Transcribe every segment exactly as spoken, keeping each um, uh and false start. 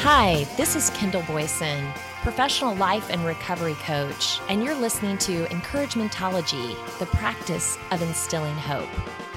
Hi, this is Kendall Boyson, professional life and recovery coach, and you're listening to Encouragementology, the practice of instilling hope.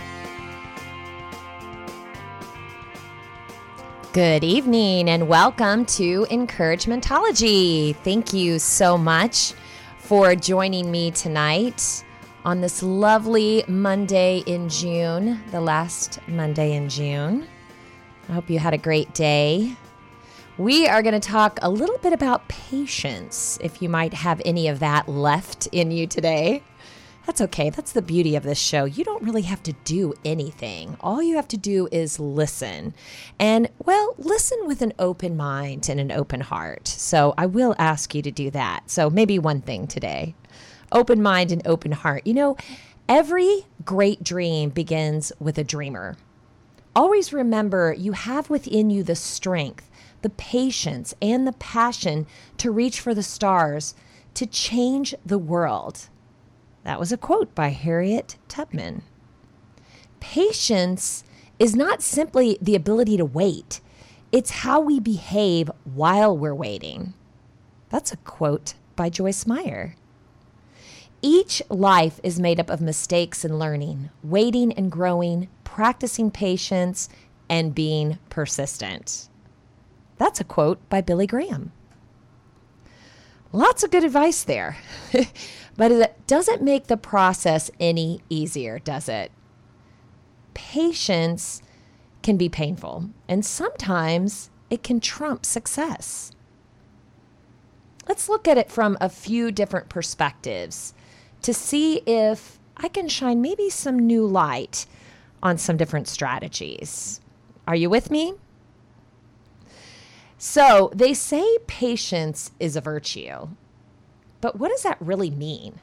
Good evening and welcome to Encouragementology. Thank you so much for joining me tonight on this lovely Monday in June, the last Monday in June. I hope you had a great day. We are going to talk a little bit about patience, if you might have any of that left in you today. That's okay. That's the beauty of this show. You don't really have to do anything. All you have to do is listen. And, well, listen with an open mind and an open heart. So I will ask you to do that. So maybe one thing today. Open mind and open heart. You know, every great dream begins with a dreamer. Always remember you have within you the strength, the patience, and the passion to reach for the stars, to change the world. That was a quote by Harriet Tubman. Patience is not simply the ability to wait. It's how we behave while we're waiting. That's a quote by Joyce Meyer. Each life is made up of mistakes and learning, waiting and growing, practicing patience, and being persistent. That's a quote by Billy Graham. Lots of good advice there, but it doesn't make the process any easier, does it? Patience can be painful, and sometimes it can trump success. Let's look at it from a few different perspectives to see if I can shine maybe some new light on some different strategies. Are you with me? So they say patience is a virtue, but what does that really mean?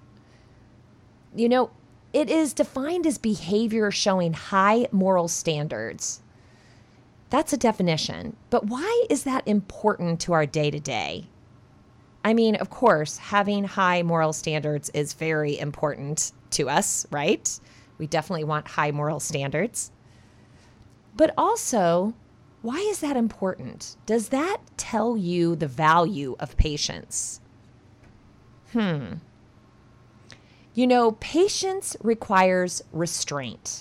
You know, it is defined as behavior showing high moral standards. That's a definition, but why is that important to our day-to-day? I mean, of course, having high moral standards is very important to us, right? We definitely want high moral standards. But also, why is that important? Does that tell you the value of patience? Hmm. You know, patience requires restraint.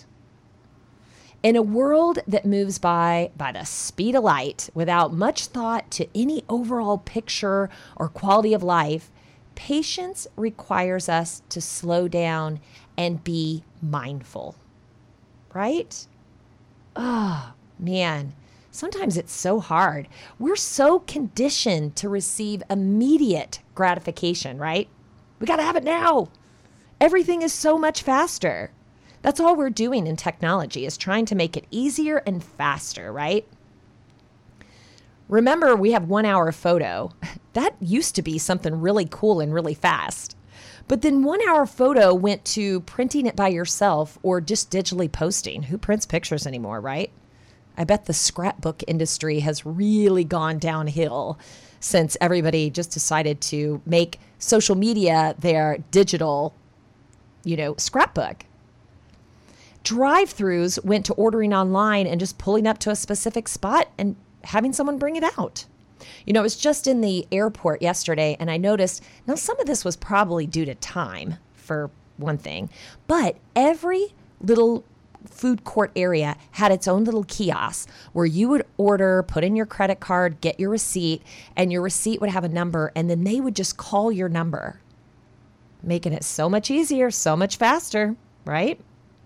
In a world that moves by by the speed of light without much thought to any overall picture or quality of life, patience requires us to slow down and be mindful, right? Oh, man. Sometimes it's so hard. We're so conditioned to receive immediate gratification, right? We got to have it now. Everything is so much faster. That's all we're doing in technology, is trying to make it easier and faster, right? Remember, we have one hour photo. That used to be something really cool and really fast. But then one hour photo went to printing it by yourself or just digitally posting. Who prints pictures anymore, right? I bet the scrapbook industry has really gone downhill since everybody just decided to make social media their digital, you know, scrapbook. Drive-thrus went to ordering online and just pulling up to a specific spot and having someone bring it out. You know, I was just in the airport yesterday and I noticed, now some of this was probably due to time for one thing, but every little food court area had its own little kiosk where you would order, put in your credit card, get your receipt, and your receipt would have a number, and then they would just call your number, making it so much easier, so much faster, right?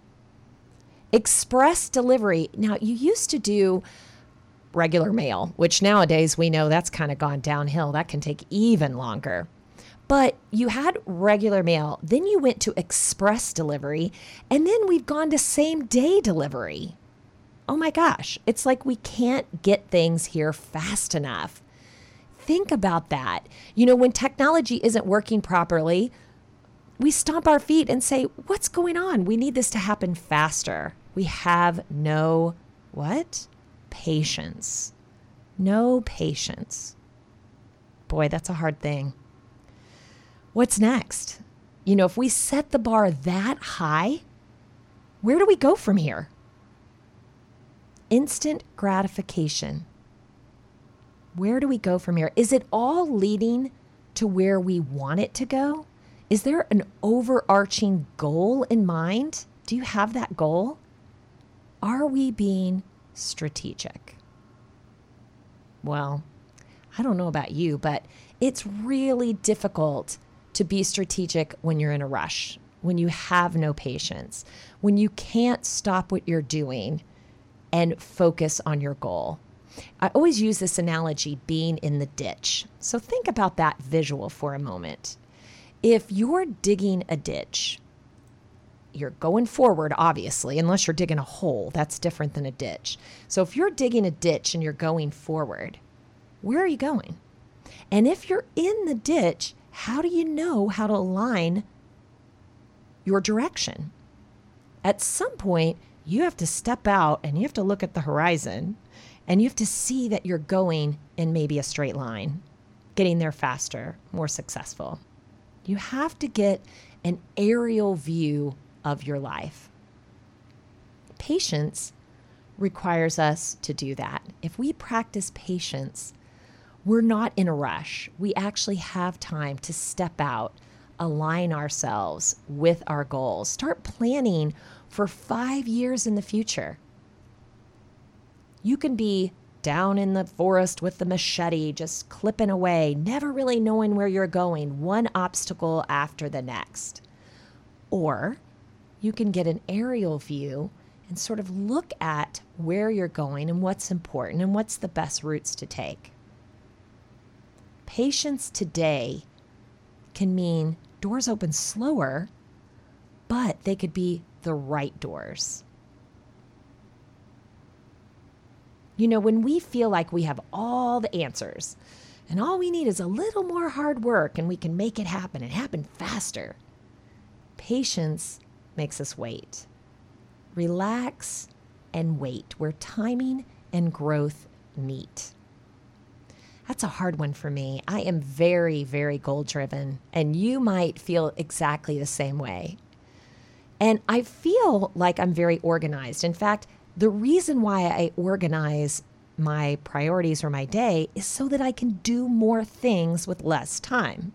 Express delivery. Now, you used to do regular mail, which nowadays we know that's kind of gone downhill. That can take even longer. But you had regular mail, then you went to express delivery, and then we've gone to same day delivery. Oh my gosh, it's like we can't get things here fast enough. Think about that. You know, when technology isn't working properly, we stomp our feet and say, what's going on? We need this to happen faster. We have no, what? Patience. No patience. Boy, that's a hard thing. What's next? You know, if we set the bar that high, where do we go from here? Instant gratification. Where do we go from here? Is it all leading to where we want it to go? Is there an overarching goal in mind? Do you have that goal? Are we being strategic? Well, I don't know about you, but it's really difficult to be strategic when you're in a rush, when you have no patience, when you can't stop what you're doing and focus on your goal. I always use this analogy, being in the ditch. So think about that visual for a moment. If you're digging a ditch, you're going forward, obviously, unless you're digging a hole. That's different than a ditch. So if you're digging a ditch and you're going forward, where are you going? And if you're in the ditch, how do you know how to align your direction? At some point, you have to step out and you have to look at the horizon and you have to see that you're going in maybe a straight line, getting there faster, more successful. You have to get an aerial view of your life. Patience requires us to do that. If we practice patience, we're not in a rush. We actually have time to step out, align ourselves with our goals, start planning for five years in the future. You can be down in the forest with the machete, just clipping away, never really knowing where you're going, one obstacle after the next. Or you can get an aerial view and sort of look at where you're going and what's important and what's the best routes to take. Patience today can mean doors open slower, but they could be the right doors. You know, when we feel like we have all the answers and all we need is a little more hard work and we can make it happen and happen faster, patience makes us wait. Relax and wait, where timing and growth meet. That's a hard one for me. I am very, very goal-driven, and you might feel exactly the same way. And I feel like I'm very organized. In fact, the reason why I organize my priorities or my day is so that I can do more things with less time.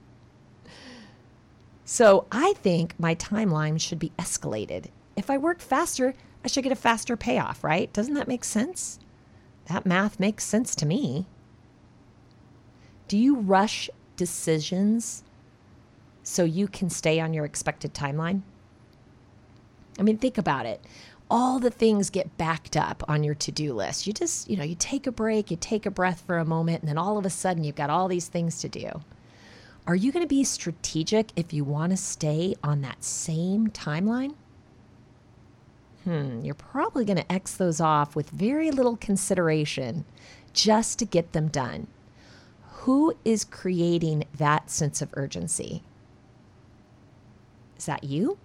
So I think my timeline should be escalated. If I work faster, I should get a faster payoff, right? Doesn't that make sense? That math makes sense to me. Do you rush decisions so you can stay on your expected timeline? I mean, think about it. All the things get backed up on your to-do list. You just, you know, you take a break, you take a breath for a moment, and then all of a sudden you've got all these things to do. Are you going to be strategic if you want to stay on that same timeline? Hmm, you're probably going to X those off with very little consideration just to get them done. Who is creating that sense of urgency? Is that you?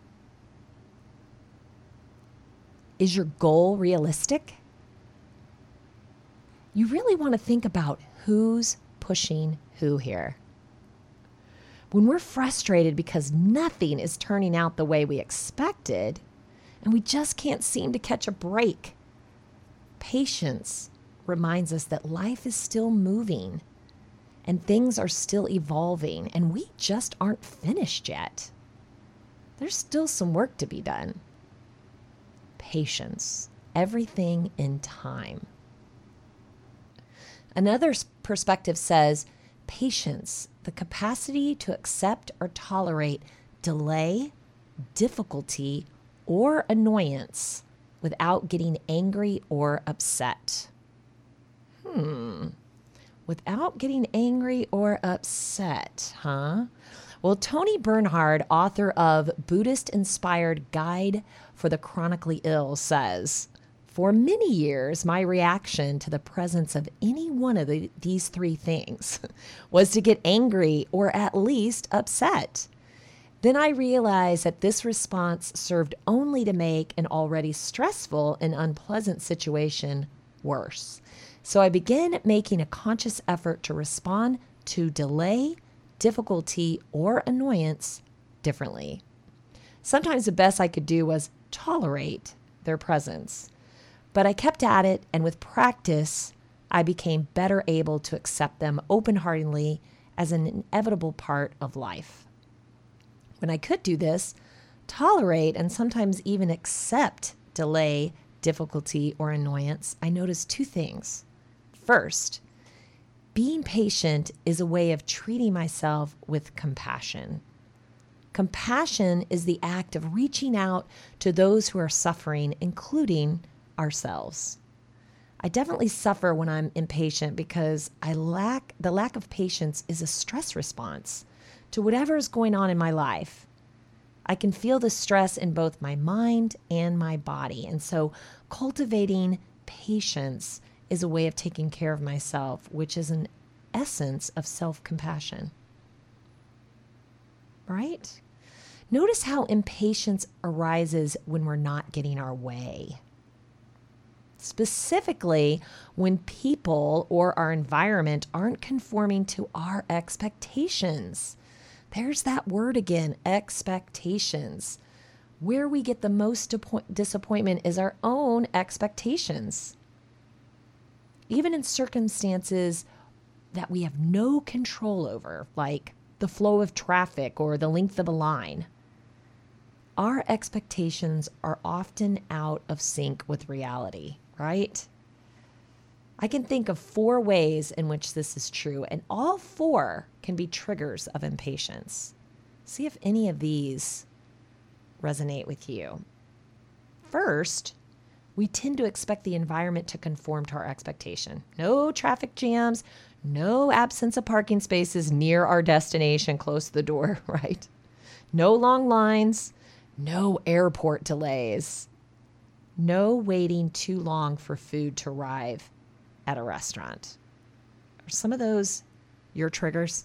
Is your goal realistic? You really want to think about who's pushing who here. When we're frustrated because nothing is turning out the way we expected, and we just can't seem to catch a break, patience reminds us that life is still moving and things are still evolving, and we just aren't finished yet. There's still some work to be done. Patience, everything in time. Another perspective says, patience, the capacity to accept or tolerate delay, difficulty, or annoyance without getting angry or upset. Hmm. Without getting angry or upset, huh? Well, Tony Bernhard, author of Buddhist-inspired Guide for the Chronically Ill, says, for many years, my reaction to the presence of any one of the, these three things was to get angry or at least upset. Then I realized that this response served only to make an already stressful and unpleasant situation worse. So I began making a conscious effort to respond to delay, difficulty, or annoyance differently. Sometimes the best I could do was tolerate their presence. But I kept at it, and with practice, I became better able to accept them open-heartedly as an inevitable part of life. When I could do this, tolerate and sometimes even accept delay, difficulty, or annoyance, I noticed two things. First, being patient is a way of treating myself with compassion. Compassion is the act of reaching out to those who are suffering, including ourselves. I definitely suffer when I'm impatient because I lack the lack of patience is a stress response to whatever is going on in my life. I can feel the stress in both my mind and my body. And so cultivating patience is a way of taking care of myself, which is an essence of self-compassion. Right? Notice how impatience arises when we're not getting our way. Specifically, when people or our environment aren't conforming to our expectations. There's that word again, expectations. Where we get the most disappointment is our own expectations. Even in circumstances that we have no control over, like the flow of traffic or the length of a line, our expectations are often out of sync with reality, right? I can think of four ways in which this is true, and all four can be triggers of impatience. See if any of these resonate with you. First, we tend to expect the environment to conform to our expectation. No traffic jams, no absence of parking spaces near our destination close to the door, right? No long lines, no airport delays, no waiting too long for food to arrive at a restaurant. Are some of those your triggers?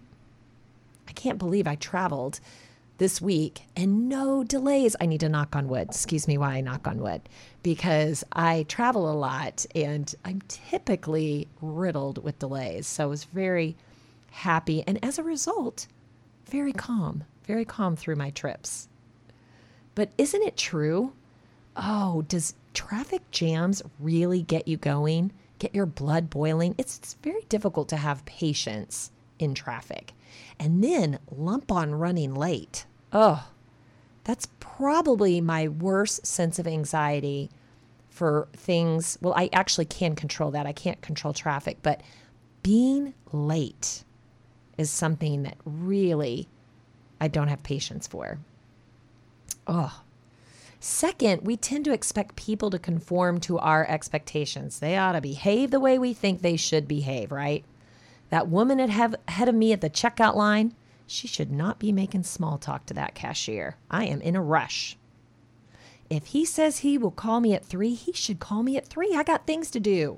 I can't believe I traveled this week and no delays. I need to knock on wood. Excuse me while I knock on wood, because I travel a lot and I'm typically riddled with delays. So I was very happy and as a result, very calm, very calm through my trips. But isn't it true? Oh, does traffic jams really get you going? Get your blood boiling? It's, it's very difficult to have patience in traffic. And then lump on running late. Oh, that's probably my worst sense of anxiety for things. Well, I actually can control that. I can't control traffic, but being late is something that really I don't have patience for. Oh. Second, we tend to expect people to conform to our expectations. They ought to behave the way we think they should behave, right? That woman ahead of me at the checkout line, she should not be making small talk to that cashier. I am in a rush. If he says he will call me at three, he should call me at three. I got things to do.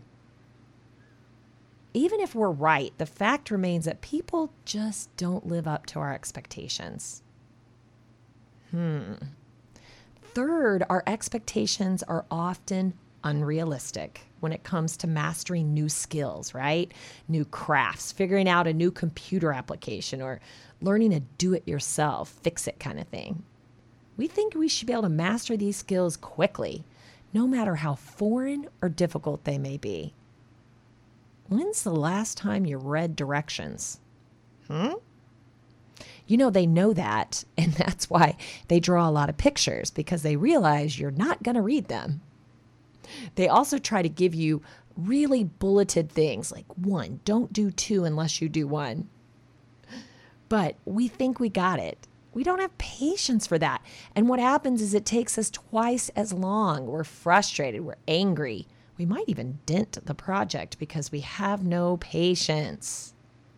Even if we're right, the fact remains that people just don't live up to our expectations. Hmm. Third, our expectations are often unrealistic when it comes to mastering new skills, right? New crafts, figuring out a new computer application, or learning a do-it-yourself, fix-it kind of thing. We think we should be able to master these skills quickly, no matter how foreign or difficult they may be. When's the last time you read directions? Hmm? You know, they know that, and that's why they draw a lot of pictures, because they realize you're not going to read them. They also try to give you really bulleted things like, one, don't do two unless you do one. But we think we got it. We don't have patience for that. And what happens is it takes us twice as long. We're frustrated. We're angry. We might even dent the project because we have no patience.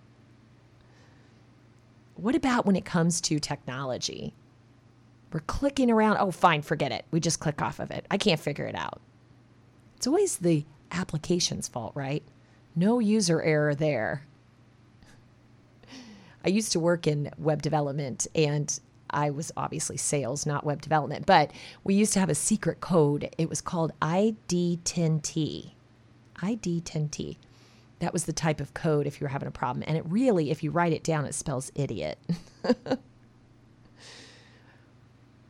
What about when it comes to technology? We're clicking around. Oh, fine, forget it. We just click off of it. I can't figure it out. It's always the application's fault, right? No user error there. I used to work in web development, and I was obviously sales, not web development, but we used to have a secret code. It was called I D ten T. I D ten T. That was the type of code if you were having a problem. And it really, if you write it down, it spells idiot.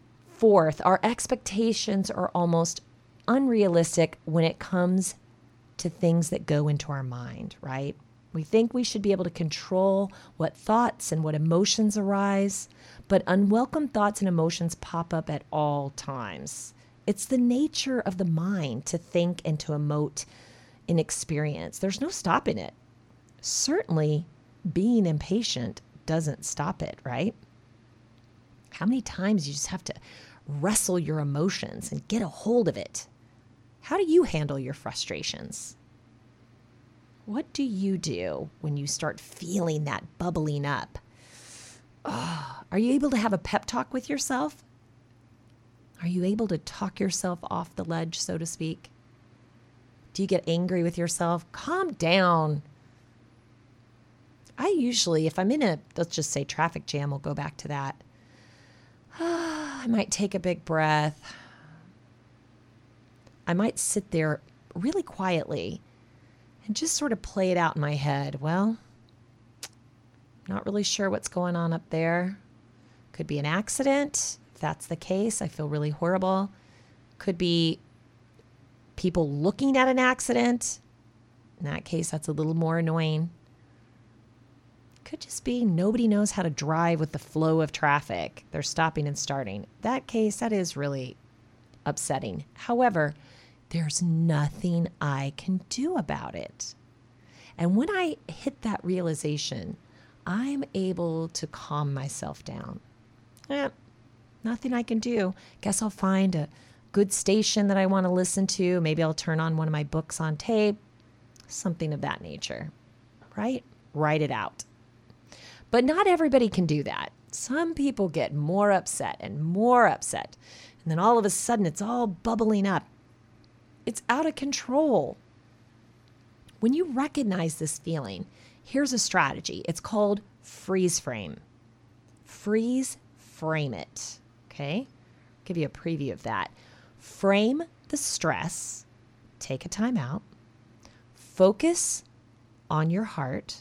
Fourth, our expectations are almost unrealistic when it comes to things that go into our mind, right? We think we should be able to control what thoughts and what emotions arise, but unwelcome thoughts and emotions pop up at all times. It's the nature of the mind to think and to emote in experience. There's no stopping it. Certainly, being impatient doesn't stop it, right? How many times you just have to wrestle your emotions and get a hold of it? How do you handle your frustrations? What do you do when you start feeling that bubbling up? Oh, are you able to have a pep talk with yourself? Are you able to talk yourself off the ledge, so to speak? Do you get angry with yourself? Calm down. I usually, if I'm in a, let's just say traffic jam, we'll go back to that. I might take a big breath. I might sit there really quietly and just sort of play it out in my head. Well, not really sure what's going on up there. Could be an accident. If that's the case, I feel really horrible. Could be people looking at an accident. In that case, that's a little more annoying. Could just be nobody knows how to drive with the flow of traffic. They're stopping and starting. That case, that is really upsetting. However, there's nothing I can do about it. And when I hit that realization, I'm able to calm myself down. Eh, nothing I can do. Guess I'll find a good station that I want to listen to. Maybe I'll turn on one of my books on tape. Something of that nature, right? Write it out. But not everybody can do that. Some people get more upset and more upset. And then all of a sudden it's all bubbling up. It's out of control. When you recognize this feeling, here's a strategy. It's called freeze frame. Freeze frame it. Okay? I'll give you a preview of that. Frame the stress. Take a time out. Focus on your heart.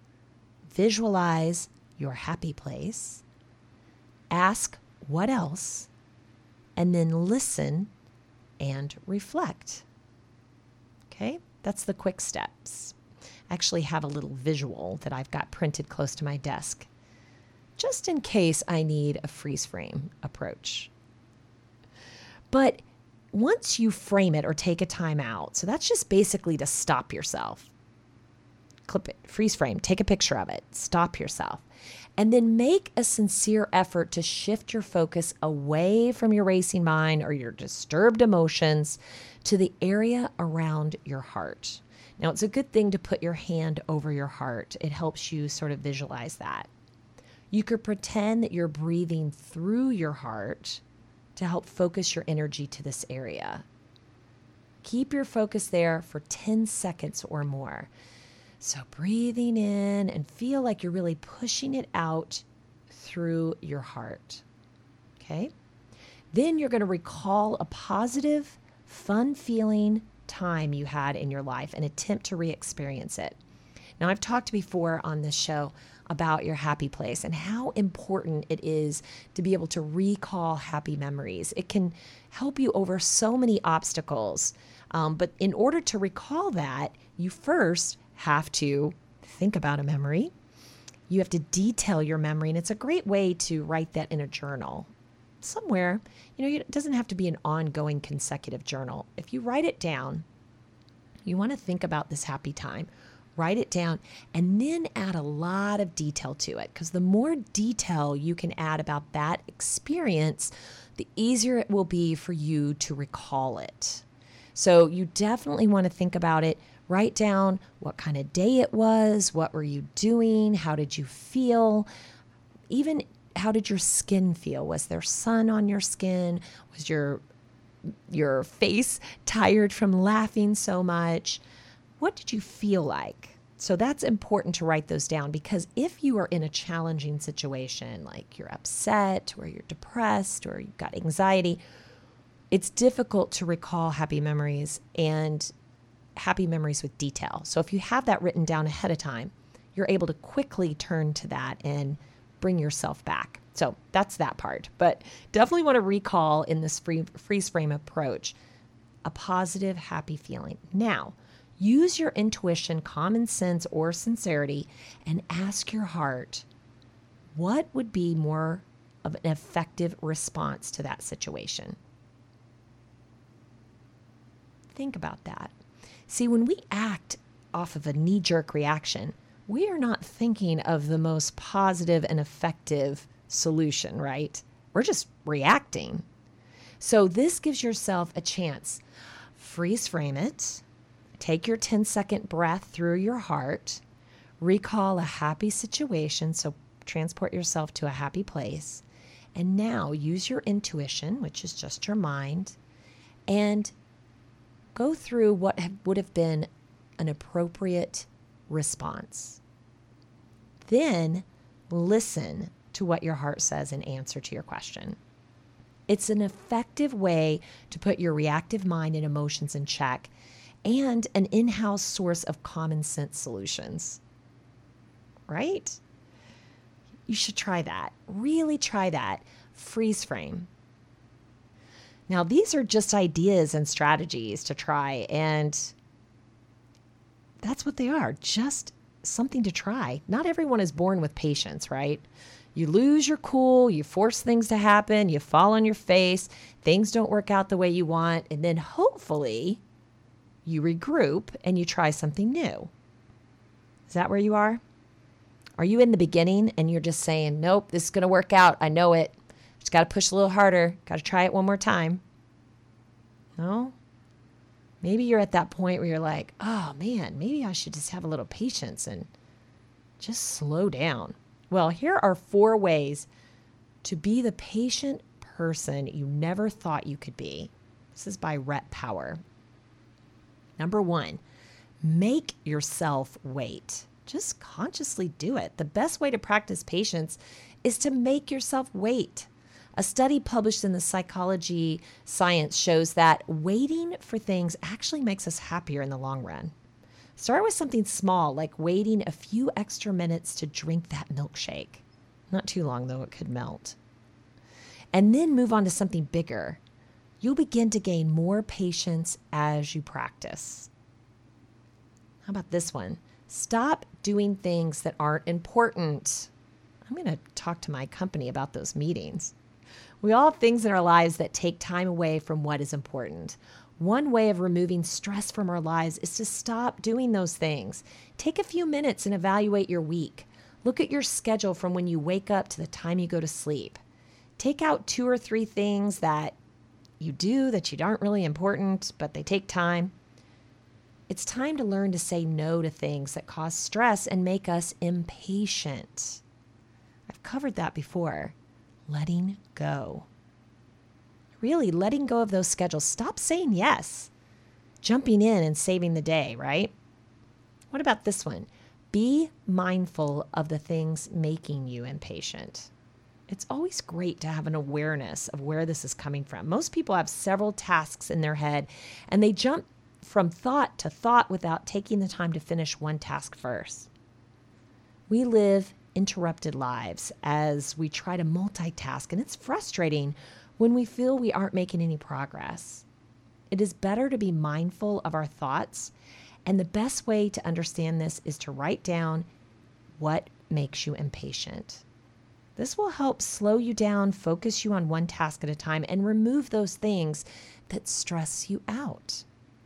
Visualize your happy place. Ask what else, and then listen and reflect. Okay, that's the quick steps. I actually have a little visual that I've got printed close to my desk, just in case I need a freeze frame approach. But once you frame it or take a time out, so that's just basically to stop yourself. Clip it, freeze frame, take a picture of it, stop yourself, and then make a sincere effort to shift your focus away from your racing mind or your disturbed emotions to the area around your heart. Now, it's a good thing to put your hand over your heart. It helps you sort of visualize that. You could pretend that you're breathing through your heart to help focus your energy to this area. Keep your focus there for ten seconds or more. So breathing in and feel like you're really pushing it out through your heart. Okay? Then you're going to recall a positive, fun feeling time you had in your life and attempt to re-experience it. Now, I've talked before on this show about your happy place and how important it is to be able to recall happy memories. It can help you over so many obstacles. Um, but in order to recall that, you first have to think about a memory. You have to detail your memory, and it's a great way to write that in a journal somewhere. You know, it doesn't have to be an ongoing consecutive journal. If you write it down, you want to think about this happy time, write it down, and then add a lot of detail to it, because the more detail you can add about that experience, the easier it will be for you to recall it. So you definitely want to think about it. Write down what kind of day it was, what were you doing, how did you feel, even how did your skin feel? Was there sun on your skin? Was your your face tired from laughing so much? What did you feel like? So that's important to write those down, because if you are in a challenging situation, like you're upset or you're depressed or you've got anxiety, it's difficult to recall happy memories and happy memories with detail. So if you have that written down ahead of time, you're able to quickly turn to that and bring yourself back. So that's that part. But definitely want to recall in this free, freeze frame approach a positive, happy feeling. Now, Use your intuition, common sense, or sincerity and ask your heart, what would be more of an effective response to that situation? Think about that. See, when we act off of a knee-jerk reaction, we are not thinking of the most positive and effective solution, right? We're just reacting. So this gives yourself a chance. Freeze frame it. Take your ten second breath through your heart. Recall a happy situation. So transport yourself to a happy place. And now use your intuition, which is just your mind, and go through what would have been an appropriate response. Then listen to what your heart says in answer to your question. It's an effective way to put your reactive mind and emotions in check and an in-house source of common sense solutions. Right? You should try that. Really try that. Freeze frame. Now, these are just ideas and strategies to try, and that's what they are, just something to try. Not everyone is born with patience, right? You lose your cool, you force things to happen, you fall on your face, things don't work out the way you want, and then hopefully you regroup and you try something new. Is that where you are? Are you in the beginning and you're just saying, nope, this is going to work out. I know it. Just got to push a little harder. Got to try it one more time. No? Maybe you're at that point where you're like, oh man, maybe I should just have a little patience and just slow down. Well, here are four ways to be the patient person you never thought you could be. This is by Rhett Power. Number one, make yourself wait. Just consciously do it. The best way to practice patience is to make yourself wait. A study published in the Psychology Science shows that waiting for things actually makes us happier in the long run. Start with something small, like waiting a few extra minutes to drink that milkshake. Not too long, though, it could melt. And then move on to something bigger. You'll begin to gain more patience as you practice. How about this one? Stop doing things that aren't important. I'm going to talk to my company about those meetings. We all have things in our lives that take time away from what is important. One way of removing stress from our lives is to stop doing those things. Take a few minutes and evaluate your week. Look at your schedule from when you wake up to the time you go to sleep. Take out two or three things that you do that you aren't really important, but they take time. It's time to learn to say no to things that cause stress and make us impatient. I've covered that before. Letting go. Really, letting go of those schedules. Stop saying yes. Jumping in and saving the day, right? What about this one? Be mindful of the things making you impatient. It's always great to have an awareness of where this is coming from. Most people have several tasks in their head, and they jump from thought to thought without taking the time to finish one task first. We live interrupted lives as we try to multitask, and it's frustrating when we feel we aren't making any progress. It is better to be mindful of our thoughts, and the best way to understand this is to write down what makes you impatient. This will help slow you down, focus you on one task at a time, and remove those things that stress you out.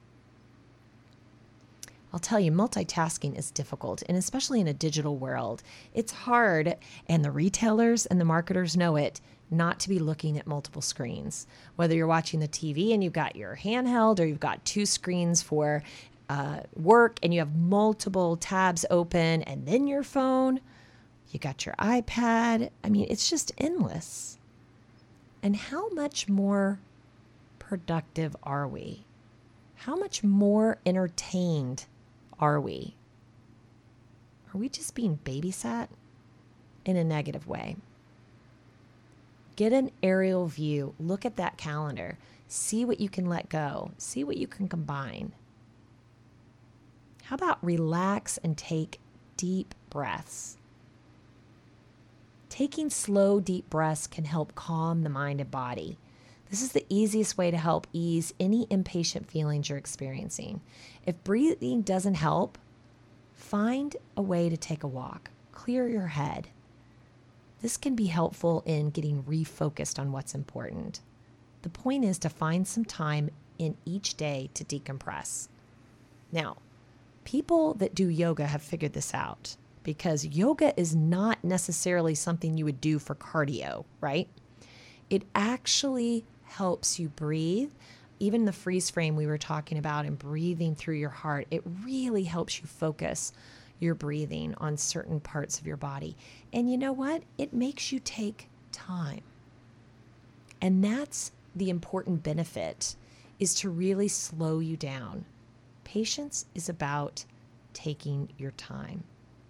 I'll tell you, multitasking is difficult, and especially in a digital world, it's hard, and the retailers and the marketers know it, not to be looking at multiple screens. Whether you're watching the T V and you've got your handheld, or you've got two screens for uh, work, and you have multiple tabs open, and then your phone, you got your iPad. I mean, it's just endless. And how much more productive are we? How much more entertained are we? Are we just being babysat in a negative way? Get an aerial view. Look at that calendar. See what you can let go. See what you can combine. How about relax and take deep breaths? Taking slow, deep breaths can help calm the mind and body. This is the easiest way to help ease any impatient feelings you're experiencing. If breathing doesn't help, find a way to take a walk, clear your head. This can be helpful in getting refocused on what's important. The point is to find some time in each day to decompress. Now, people that do yoga have figured this out because yoga is not necessarily something you would do for cardio, right? It actually helps you breathe. Even the freeze frame we were talking about and breathing through your heart, it really helps you focus your breathing on certain parts of your body. And you know what? It makes you take time. And that's the important benefit, is to really slow you down. Patience is about taking your time.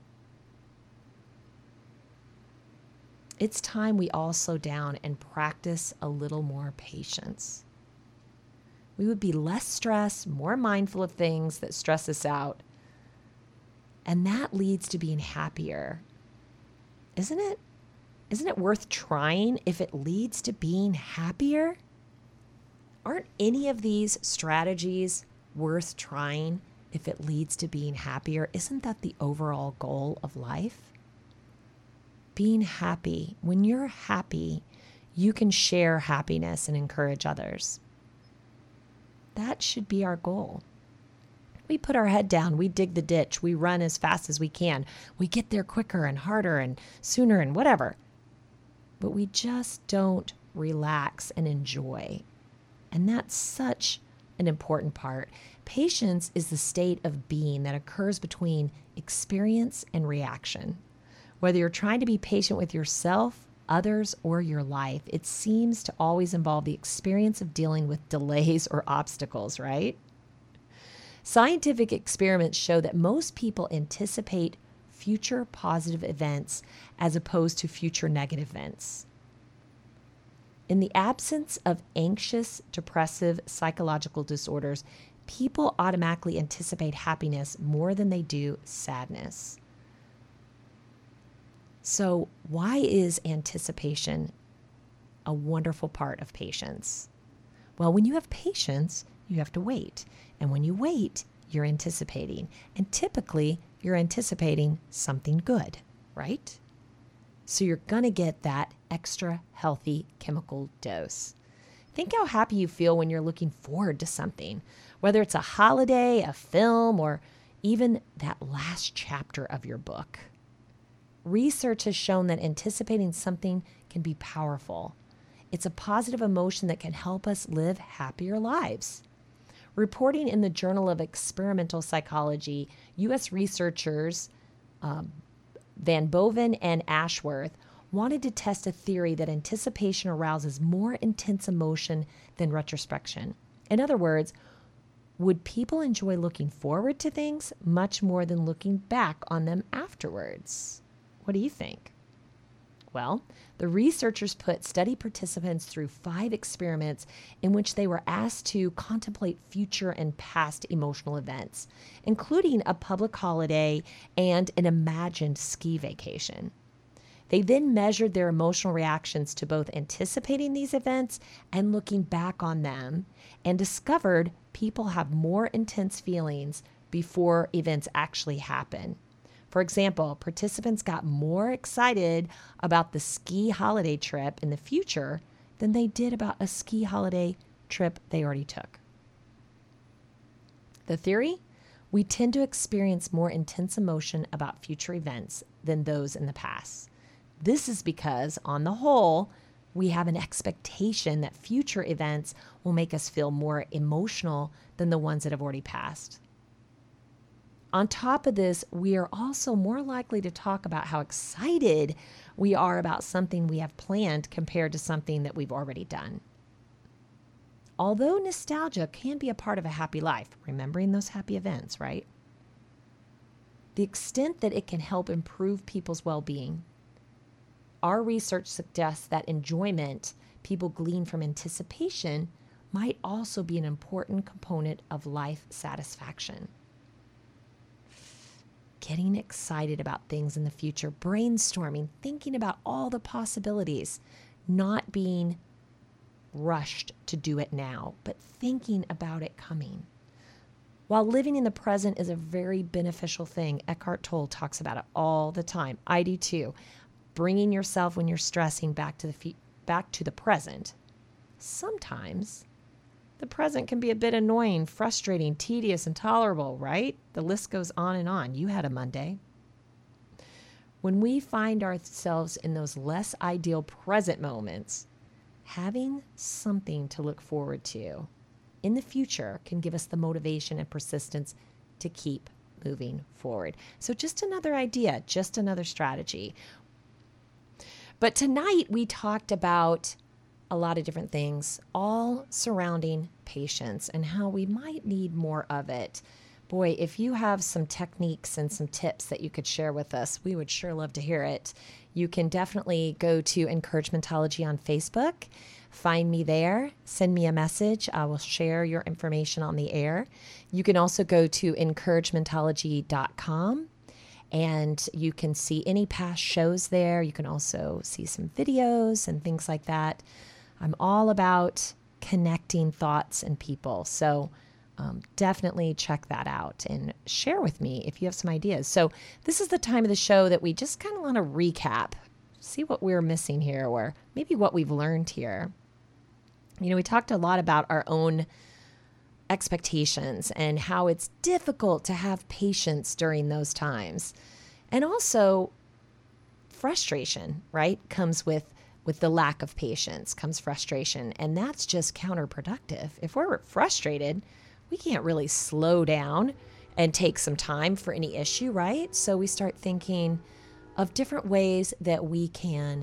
It's time we all slow down and practice a little more patience. We would be less stressed, more mindful of things that stress us out. And that leads to being happier. Isn't it? Isn't it worth trying if it leads to being happier? Aren't any of these strategies worth trying if it leads to being happier? Isn't that the overall goal of life? Being happy. When you're happy, you can share happiness and encourage others. That should be our goal. We put our head down, we dig the ditch, we run as fast as we can. We get there quicker and harder and sooner and whatever. But we just don't relax and enjoy. And that's such an important part. Patience is the state of being that occurs between experience and reaction. Whether you're trying to be patient with yourself, others, or your life, it seems to always involve the experience of dealing with delays or obstacles, right? Scientific experiments show that most people anticipate future positive events as opposed to future negative events. In the absence of anxious, depressive, psychological disorders, people automatically anticipate happiness more than they do sadness. So, why is anticipation a wonderful part of patience? Well, when you have patience, you have to wait. And when you wait, you're anticipating. And typically, you're anticipating something good, right? So you're going to get that extra healthy chemical dose. Think how happy you feel when you're looking forward to something, whether it's a holiday, a film, or even that last chapter of your book. Research has shown that anticipating something can be powerful. It's a positive emotion that can help us live happier lives. Reporting in the Journal of Experimental Psychology, U S researchers um, Van Boven and Ashworth wanted to test a theory that anticipation arouses more intense emotion than retrospection. In other words, would people enjoy looking forward to things much more than looking back on them afterwards? What do you think? Well, the researchers put study participants through five experiments in which they were asked to contemplate future and past emotional events, including a public holiday and an imagined ski vacation. They then measured their emotional reactions to both anticipating these events and looking back on them, and discovered people have more intense feelings before events actually happen. For example, participants got more excited about the ski holiday trip in the future than they did about a ski holiday trip they already took. The theory? We tend to experience more intense emotion about future events than those in the past. This is because, on the whole, we have an expectation that future events will make us feel more emotional than the ones that have already passed. On top of this, we are also more likely to talk about how excited we are about something we have planned compared to something that we've already done. Although nostalgia can be a part of a happy life, remembering those happy events, right? The extent that it can help improve people's well-being, our research suggests that enjoyment people glean from anticipation might also be an important component of life satisfaction. Getting excited about things in the future, brainstorming, thinking about all the possibilities, not being rushed to do it now, but thinking about it coming. While living in the present is a very beneficial thing, Eckhart Tolle talks about it all the time. I do too. Bringing yourself when you're stressing back to the fe- back to the present. Sometimes the present can be a bit annoying, frustrating, tedious, intolerable, right? The list goes on and on. You had a Monday. When we find ourselves in those less ideal present moments, having something to look forward to in the future can give us the motivation and persistence to keep moving forward. So just another idea, just another strategy. But tonight we talked about a lot of different things, all surrounding patience and how we might need more of it. Boy, if you have some techniques and some tips that you could share with us, we would sure love to hear it. You can definitely go to Encouragementology on Facebook. Find me there. Send me a message. I will share your information on the air. You can also go to encouragementology dot com and you can see any past shows there. You can also see some videos and things like that. I'm all about connecting thoughts and people. So um, definitely check that out and share with me if you have some ideas. So this is the time of the show that we just kind of want to recap, see what we're missing here or maybe what we've learned here. You know, we talked a lot about our own expectations and how it's difficult to have patience during those times. And also frustration, right, comes with with the lack of patience, comes frustration. And that's just counterproductive. If we're frustrated, we can't really slow down and take some time for any issue, right? So we start thinking of different ways that we can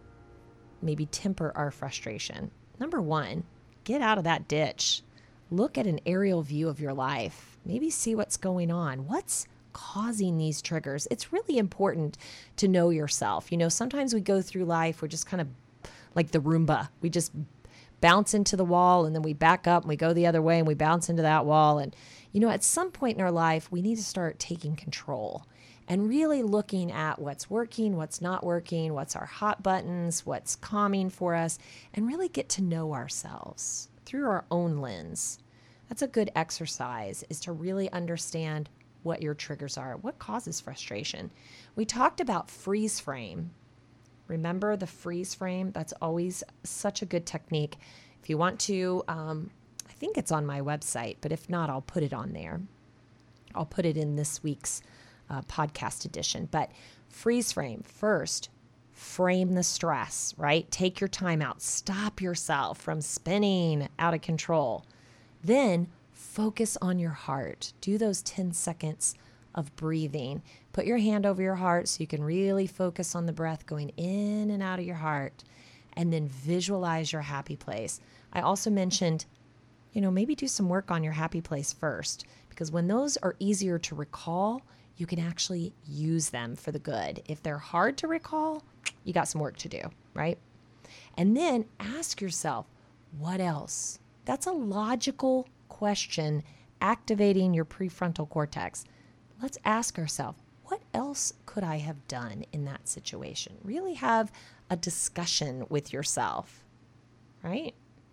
maybe temper our frustration. Number one, get out of that ditch. Look at an aerial view of your life. Maybe see what's going on. What's causing these triggers? It's really important to know yourself. You know, sometimes we go through life, we're just kind of like the Roomba. We just bounce into the wall and then we back up and we go the other way and we bounce into that wall. And, you know, at some point in our life, we need to start taking control and really looking at what's working, what's not working, what's our hot buttons, what's calming for us, and really get to know ourselves through our own lens. That's a good exercise, is to really understand what your triggers are, what causes frustration. We talked about freeze frame. Remember the freeze frame? That's always such a good technique. If you want to, um, I think it's on my website, but if not, I'll put it on there. I'll put it in this week's uh, podcast edition. But freeze frame, first, frame the stress, right? Take your time out. Stop yourself from spinning out of control. Then focus on your heart. Do those ten seconds of breathing. Put your hand over your heart so you can really focus on the breath going in and out of your heart. And then visualize your happy place. I also mentioned, you know, maybe do some work on your happy place first, because when those are easier to recall, you can actually use them for the good. If they're hard to recall, you got some work to do, right? And then ask yourself, what else? That's a logical question activating your prefrontal cortex. Let's ask ourselves, what else could I have done in that situation? Really have a discussion with yourself, right?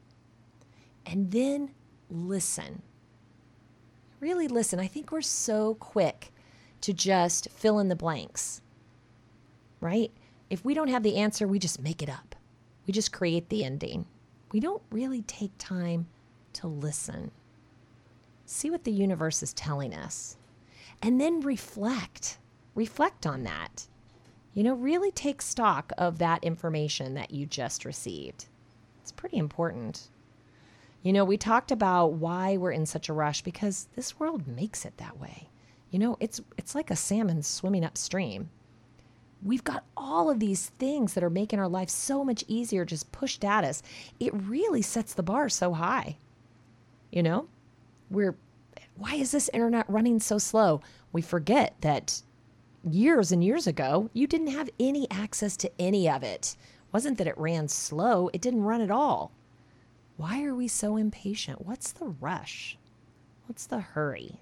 And then listen. Really listen. I think we're so quick to just fill in the blanks, right? If we don't have the answer, we just make it up. We just create the ending. We don't really take time to listen. See what the universe is telling us. And then reflect. Reflect on that. You know, really take stock of that information that you just received. It's pretty important. You know, we talked about why we're in such a rush because this world makes it that way. You know, it's it's like a salmon swimming upstream. We've got all of these things that are making our life so much easier just pushed at us. It really sets the bar so high. You know, we're, why is this internet running so slow? We forget that years and years ago, you didn't have any access to any of it. It wasn't that it ran slow, it didn't run at all. Why are we so impatient? What's the rush? What's the hurry?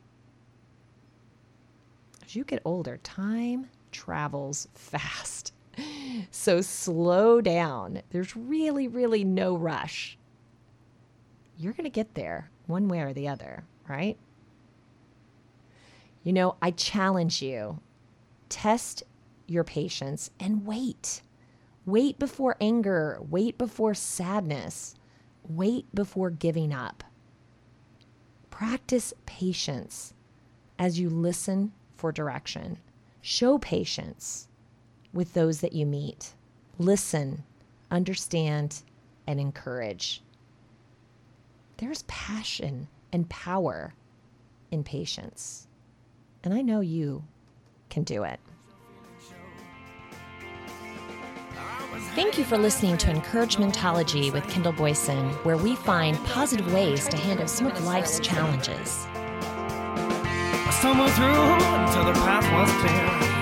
As you get older, time travels fast. So slow down. There's really, really no rush. you're going to get there one way or the other, right? You know, I challenge you, test your patience and wait. Wait before anger. Wait before sadness. Wait before giving up. Practice patience as you listen for direction. Show patience with those that you meet. Listen, understand, and encourage. There's passion and power in patience. And I know you can do it. Thank you for listening to Encouragementology with Kendall Boyson, where we find positive ways to handle some of life's challenges. I stumbled through until the path was clear.